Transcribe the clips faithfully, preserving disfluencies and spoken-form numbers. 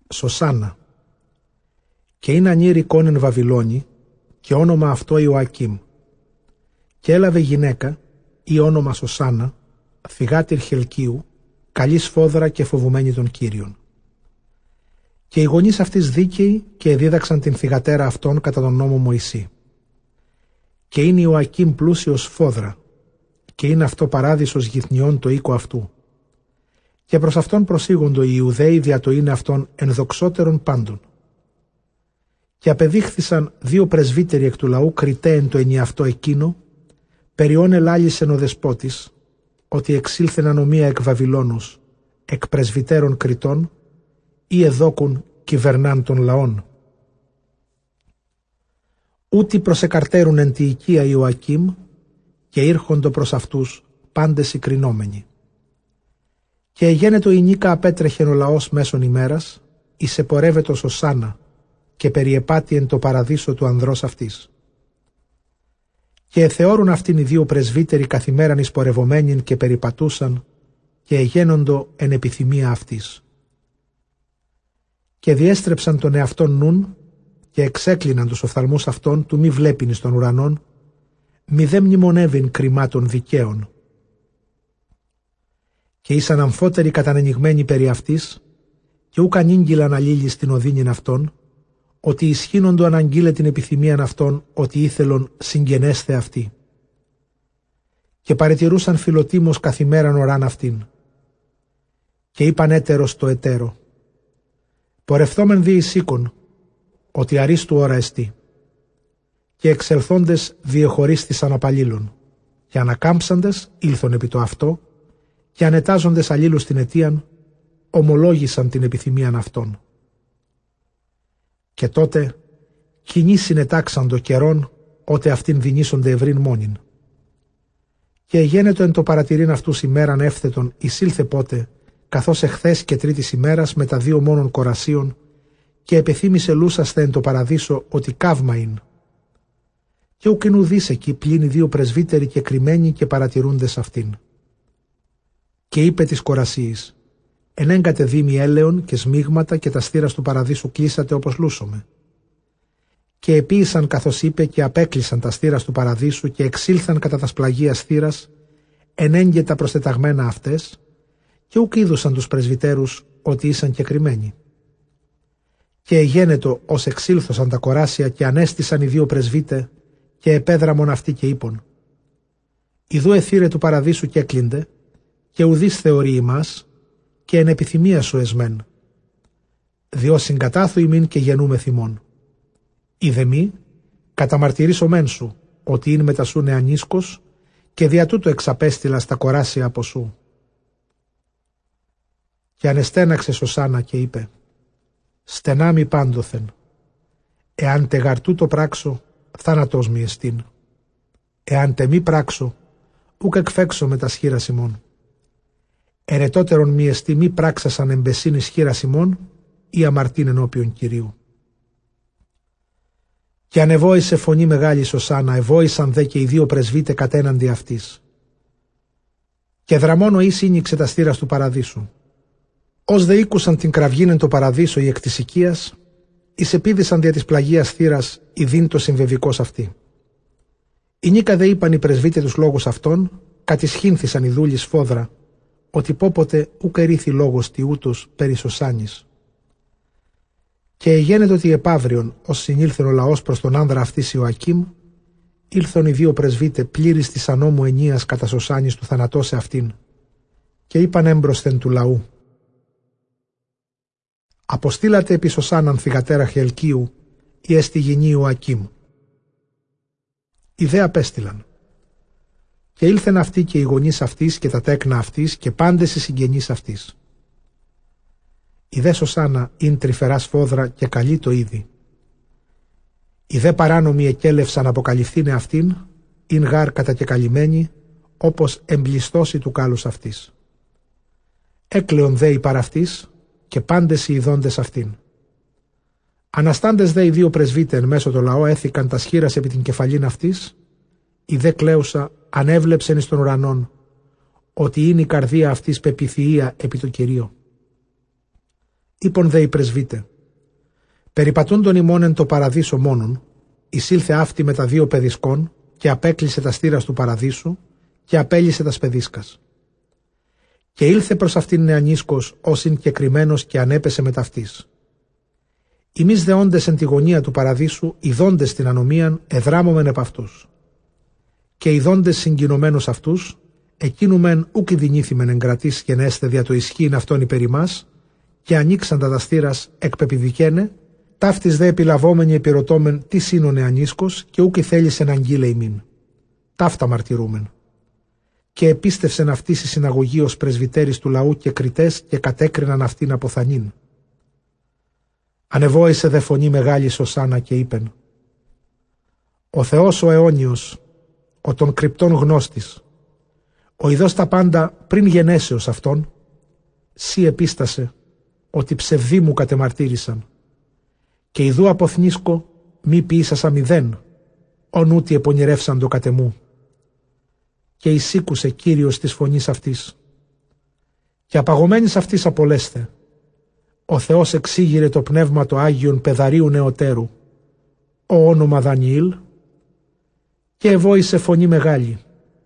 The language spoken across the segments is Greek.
Σωσάνα. Και είναι ανήρικον εν Βαβυλώνη, και όνομα αυτό Ιωακήμ. Και έλαβε γυναίκα, ή όνομα Σωσάνα, θυγάτηρ Χελκίου, καλή σφόδρα και φοβουμένη των Κύριων. Και οι γονείς αυτής δίκαιοι και εδίδαξαν την θυγατέρα αυτών κατά τον νόμο Μωυσή. Και είναι Ιωακήμ πλούσιος σφόδρα, και είναι αυτό παράδεισος γυθνιών το οίκο αυτού. Και προς αυτόν προσήγοντο οι Ιουδαίοι δια το είναι αυτόν ενδοξότερον πάντων. Και απεδείχθησαν δύο πρεσβύτεροι εκ του λαού κριτέ εν το ενιαυτό εκείνο, περιών ελάλησεν ο δεσπότης, ότι εξήλθεν ανομία εκ Βαβυλώνος, εκ πρεσβυτέρων κριτών, ή εδόκουν κυβερνάν των λαών. Ούτι προσεκαρτέρουν εν τη οικία Ιωακήμ, και ήρχοντο προς αυτούς πάντες οι κρινόμενοι. Και εγένετο η νίκα απέτρεχεν ο λαός μέσον ημέρας, εις επορεύετο Σωσάνα, και περιεπάτη εν το παραδείσο του ανδρός αυτής. Και εθεώρουν αυτήν οι δύο πρεσβύτεροι καθημέραν εισπορευομένην και περιπατούσαν, και εγένοντο εν επιθυμία αυτής. Και διέστρεψαν τον εαυτόν νουν, και εξέκλειναν τους οφθαλμούς αυτών του μη βλέπειν εις των ουρανών, μη δε μνημονεύειν κρυμάτων δικαίων. Και ήσαν αμφότεροι κατανενιγμένοι περί αυτής, και ούκ ανήγγυλαν αλλήλοι στην οδύνην αυτών, ότι ισχύνοντο αναγγείλε την επιθυμίαν αυτών, ότι ήθελον συγγενέσθε αυτή. Και παρετηρούσαν φιλοτίμος καθημέραν οράν αυτήν. Και είπαν έτερος το εταίρο, πορευθόμεν δι εισήκον, ότι αρίστου ώρα εστί. Και εξελθόντες διεχωρίστησαν απαλλήλων, και ανακάμψαντες ήλθον επί το αυτό, και ανετάζοντες αλλήλους την αιτίαν, ομολόγησαν την επιθυμίαν αυτών. Και τότε κοινοί συνετάξαν το καιρόν, ότε αυτήν δινήσονται ευρύν μόνην. Και εγένετο εν το παρατηρήν αυτούς ημέραν εύθετον εισήλθε πότε, καθώς εχθές και τρίτης ημέρας με τα δύο μόνων κορασίων, και επιθύμησε λούσαστε εν το παραδείσο ότι καύμα ειν. Και ουκ ουδείς εκεί πλην οι δύο πρεσβύτεροι και κρυμμένοι και παρατηρούντες αυτήν. Και είπε της κορασίης, ενέγκατε δίμη έλεον και σμίγματα και τα στήρας του παραδείσου κλείσατε όπως λούσομε. Και επίησαν καθώς είπε και απέκλεισαν τα στήρας του παραδείσου και εξήλθαν κατά τα σπλαγίας θύρας, ενέγκαιτα προστεταγμένα αυτές, και ουκ είδουσαν τους πρεσβυτέρους ότι ήσαν και κρυμμένοι. Και εγένετο ως εξήλθωσαν τα κοράσια και ανέστησαν οι δύο πρεσβύτε, και επέδραμον αυτοί και είπον, ιδού εθύρε του παραδείσου και έκλειντε, και ουδείς θεωρεί ημάς, και εν επιθυμία σου εσμέν. Διό συγκατάθου ημίν και γεννούμε θυμών. Είδε μη, καταμαρτυρήσω μεν σου, ότι είναι μετα σου νεανίσκος, και δια τούτο εξαπέστειλα στα κοράσια από σου. Και ανεστέναξε Σωσάνα και είπε, στενά μη πάντοθεν, εάν τε γαρτού το πράξω, θάνατός μη εστίν. Εάν τε μη πράξω, ούκ εκφέξω με τα σχήρα ημών. Ερετότερον μη εστί μη πράξασαν εμπεσίν εις χείρας ημών, ή αμαρτήν ενώπιον Κυρίου. Και ανεβόησε φωνή μεγάλη Σωσάνα, εβόησαν δε και οι δύο πρεσβύτε κατέναντι αυτής. Και δραμόνο εις ήνιξε τα στήρας του παραδείσου. Ως δε ήκουσαν την κραυγήν εν το παραδείσο οι εκ της οικίας, εις επίδησαν δια της πλαγίας θύρας η δίν το συμβεβικός αυτή. Η νίκα δε είπαν οι πρεσβύτε τους λόγους αυτών, κατησχύνθησαν οι δούλοι σφόδρα, ότι πόποτε ουκ ερίθη λόγος τι ούτως περί Σωσάνης. Και εγένετο ότι επαύριον, ως συνήλθεν ο λαός προς τον άνδρα αυτής Ιωακήμ, ήλθον οι δύο πρεσβύτε πλήρης της ανώμου ενίας κατά Σωσάνης του θανατώσε αυτήν, και είπαν έμπροσθεν του λαού. Αποστήλατε επί Σωσάναν θυγατέρα Χελκίου, ή εστι γυνή Ιωακήμ. Οι δε απέστειλαν. Και ήλθεν αυτοί και οι γονείς αυτής και τα τέκνα αυτής και πάντες οι συγγενείς αυτής. Η δε Σωσάνα ειν τρυφερά σφόδρα και καλή το είδη. Οι δε παράνομοι εκέλευσαν αποκαλυφθήνε αυτήν, ειν γάρ κατακεκαλυμμένη, όπως εμπλιστώσει του κάλους αυτής. Έκλεον δε η παραυτής και πάντες οι ειδώντες αυτήν. Αναστάντες δε οι δύο πρεσβύτε εν μέσω το λαό έθηκαν τα σχήρας επί την κεφαλήν αυτής, η δε κλαίουσα ανέβλεψεν εις των ουρανών, ότι είναι η καρδία αυτής πεπιθυΐα επί το Κυρίο. Είπον δε οι πρεσβύτε, περιπατούντον ημών εν το παραδείσο μόνον, εισήλθε αυτή με τα δύο παιδισκών και απέκλεισε τα στήρας του παραδείσου και απέλυσε τα σπεδίσκας. Και ήλθε προς αυτήν νεανίσκος όσην και κρυμμένος και ανέπεσε με ταυτής. Εμείς δεόντες εν τη γωνία του παραδείσου, ειδώντες την ανομίαν, εδράμωμεν επ' αυτούς. Και ειδώντες συγκινωμένους αυτούς, εκείνουμεν ούκ ειδηνήθημεν εγκρατής γενέστε δια το ισχύειν αυτόν υπέρ ημάς, και ανοίξαντα τα στήρας εκπεπηδικένε, ταύτης δε επιλαβόμενοι επιρωτώμεν τι σύνο νεανίσκος, και ούκ θέλησεν αγγείλε ημίν. Ταύτα μαρτυρούμεν. Και επίστευσεν αυτής η συναγωγή ως πρεσβυτέρης του λαού και κριτές και κατέκριναν αυτήν από θανήν. Ανεβόησε δε φωνή μεγάλη Σωσάνα και είπεν: Ο Θεός ο αιώνιος, ο των κρυπτών γνώστης, ο ειδός τα πάντα πριν γενέσεως αυτόν, σύ επίστασε ότι ψευδοί μου κατεμαρτύρησαν, και ειδού αποθνίσκω μη ποιήσασα μηδέν, ον ούτι επονηρεύσαν το κατεμού. Και εισήκουσε Κύριος της φωνής αυτής. Και απαγωμένης αυτής απολέσθε. Ο Θεός εξήγηρε το πνεύμα το Άγιον πεδαρίου νεωτέρου, ο όνομα Δανιήλ, και εβόησε φωνή μεγάλη.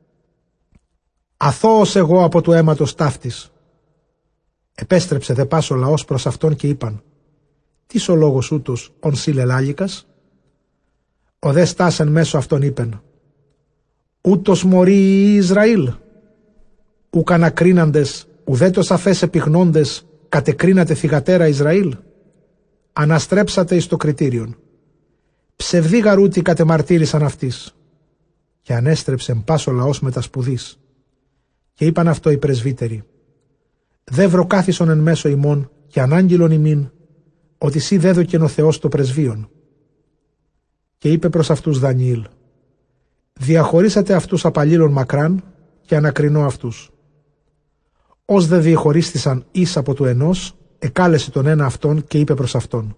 Αθώος εγώ από του αίματος ταύτης. Επέστρεψε δε πας ο λαός προς αυτόν και είπαν: Τις ο λόγος ούτως ον συλλελάλικας? Ο δε στάσεν μέσω αυτόν είπεν: Ούτως μωροί Ισραήλ, ουκ ανακρίναντες, ουδέτος αφές επιγνώντες, κατεκρίνατε θυγατέρα Ισραήλ. Αναστρέψατε εις το κριτήριον. Ψευδή γαρούτι κατεμαρτύρησαν αυτής. Και ανέστρεψεν πας ο λαός με τα σπουδής. Και είπαν αυτό οι πρεσβύτεροι: Δε βροκάθισον εν μέσω ημών και ανάγγειλον ημίν, ότι σύ δέδοκεν ο Θεός το πρεσβείον. Και είπε προς αυτούς Δανιήλ: Διαχωρίσατε αυτούς απαλλήλων μακράν και ανακρινώ αυτούς. Ως δε διεχωρίστησαν εις από του ενός, εκάλεσε τον ένα αυτόν και είπε προς αυτόν: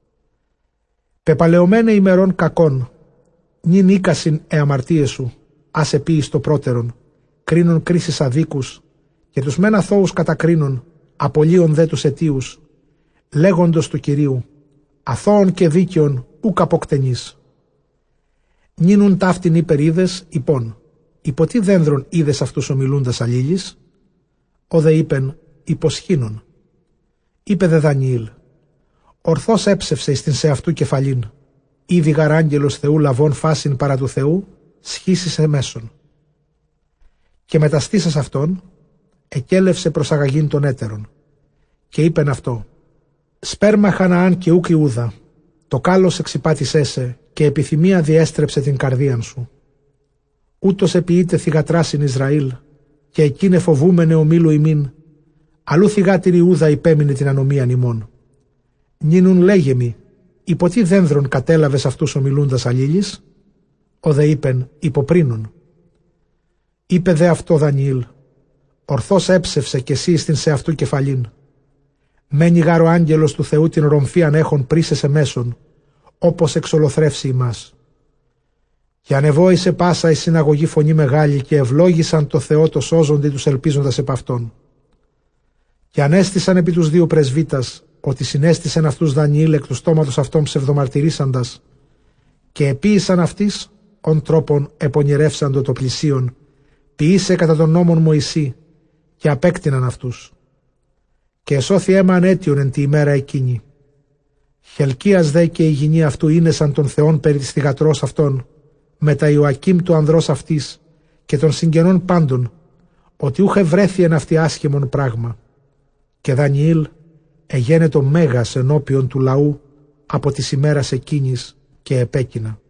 Πεπαλαιωμένε ημερών κακών, νυν οίκασιν εαμαρτίες σου, άσε πει εις το πρώτερον, κρίνων κρίσεις αδίκους, και τους μεν αθώους κατακρίνων, απολύων δε τους αιτίους, λέγοντος του Κυρίου, αθώων και δίκαιων ουκ αποκτενείς. Νίνουν ταύτην υπερ είδες, υπόν, υπό τι δένδρον είδες αυτούς ομιλούντας αλλήλεις? Ο δε είπεν, υποσχήνων. Είπε δε Δανιήλ: Ορθώς έψευσε εις την σε αυτού κεφαλήν, ήδη γαράγγελος Θεού λαβών φάσιν παρά του Θεού, σχήσεις εμέσων. Και μεταστήσας αυτόν, εκέλευσε προς αγαγήν των έτερων. Και είπεν αυτό: Σπέρμα Χαναάν και ούκ Ιούδα, το κάλος εξυπάτησέσαι και επιθυμία διέστρεψε την καρδίαν σου. Ούτως επιείται θυγατράσιν Ισραήλ, και εκείνε φοβούμενε ομίλου ημίν, αλλού θυγάτηρη Ιούδα υπέμεινε την ανομίαν ημών. Νίνουν λέγε μη, υπό τι δένδρον κατέλαβες αυτούς ομιλούντας αλλήλεις? Ο δε είπεν, υποπρίνων. Είπε δε αυτό Δανιήλ: Ορθώς έψευσε κι εσύ στην σε αυτού κεφαλήν. Μένει γάρο άγγελος του Θεού την ρομφίαν έχων πρίσεσαι μέσον, όπως εξολοθρεύσει ημάς. Και ανεβόησε πάσα η συναγωγή φωνή μεγάλη και ευλόγησαν το Θεό το σώζοντι τους ελπίζοντας επ' αυτόν. Και ανέστησαν επί τους δύο πρεσβύτας, ότι συνέστησαν αυτούς Δανιήλ εκ του στόματος αυτών ψευδομαρτυρήσαντας, και επίησαν αυτής, ον τρόπον επονηρεύσαντο το πλησίον, ποιήσε κατά τον νόμον Μωυσή, και απέκτηναν αυτούς. Και εσώθη αίμα ανέτιον εν τη ημέρα εκείνη. Χελκίας δε και η γυνή αυτού είναι σαν των Θεών περί της θυγατρός αυτών, με τα Ιωακήμ του ανδρός αυτής και των συγγενών πάντων, ότι ούχε βρέθη εν αυτή άσχημον πράγμα. Και Δανιήλ εγένετο μέγας ενώπιον του λαού από της ημέρας εκείνης και επέκεινα.